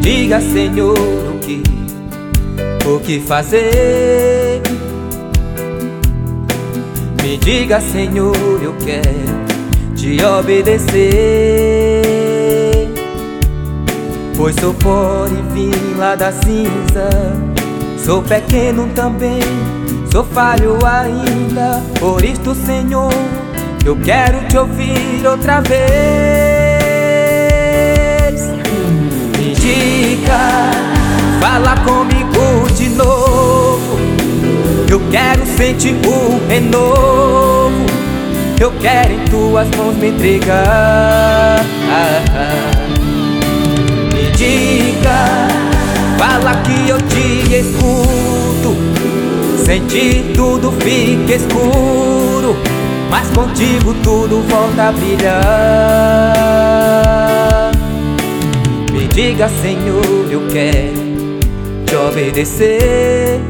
diga, Senhor, o que fazer. Me diga, Senhor, eu quero te obedecer, pois sou pó e vim lá da cinza. Sou pequeno também, sou falho ainda. Por isto, Senhor, eu quero te ouvir outra vez. Me diga, fala comigo de novo. Eu quero sentir o renovo. Eu quero em tuas mãos me entregar. Me diga, fala que eu te escuto. Sem ti tudo fica escuro, mas contigo tudo volta a brilhar. Me diga, Senhor, eu quero te obedecer.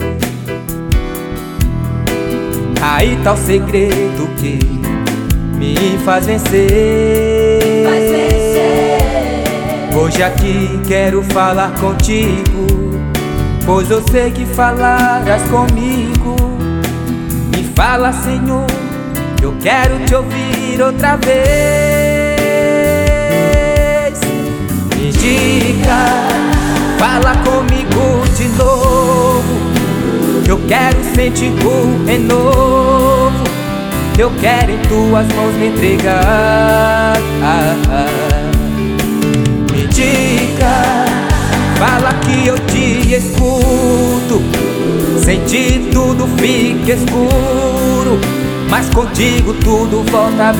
Aí tá o segredo que me faz vencer. Hoje aqui quero falar contigo, pois eu sei que falarás comigo. Me fala, Senhor, eu quero te ouvir outra vez. Me diga, fala comigo de novo. Eu quero sentir o renovo. Eu quero em tuas mãos me entregar. Me diga, fala que eu te escuto. Sem ti tudo fica escuro, mas contigo tudo volta a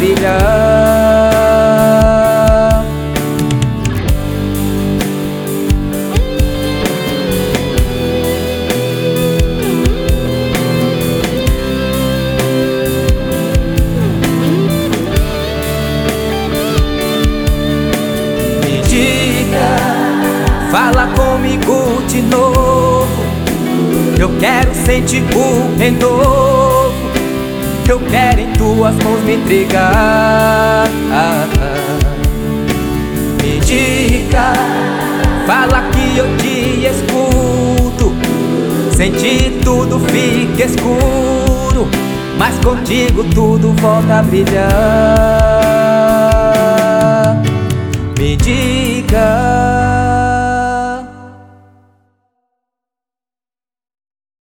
brilhar. Me diga, fala comigo de novo. Eu quero sentir o renovo. Eu quero em tuas mãos me entregar. Me diga, fala que eu te escuto. Sem ti tudo fica escuro, mas contigo tudo volta a brilhar. Me diga,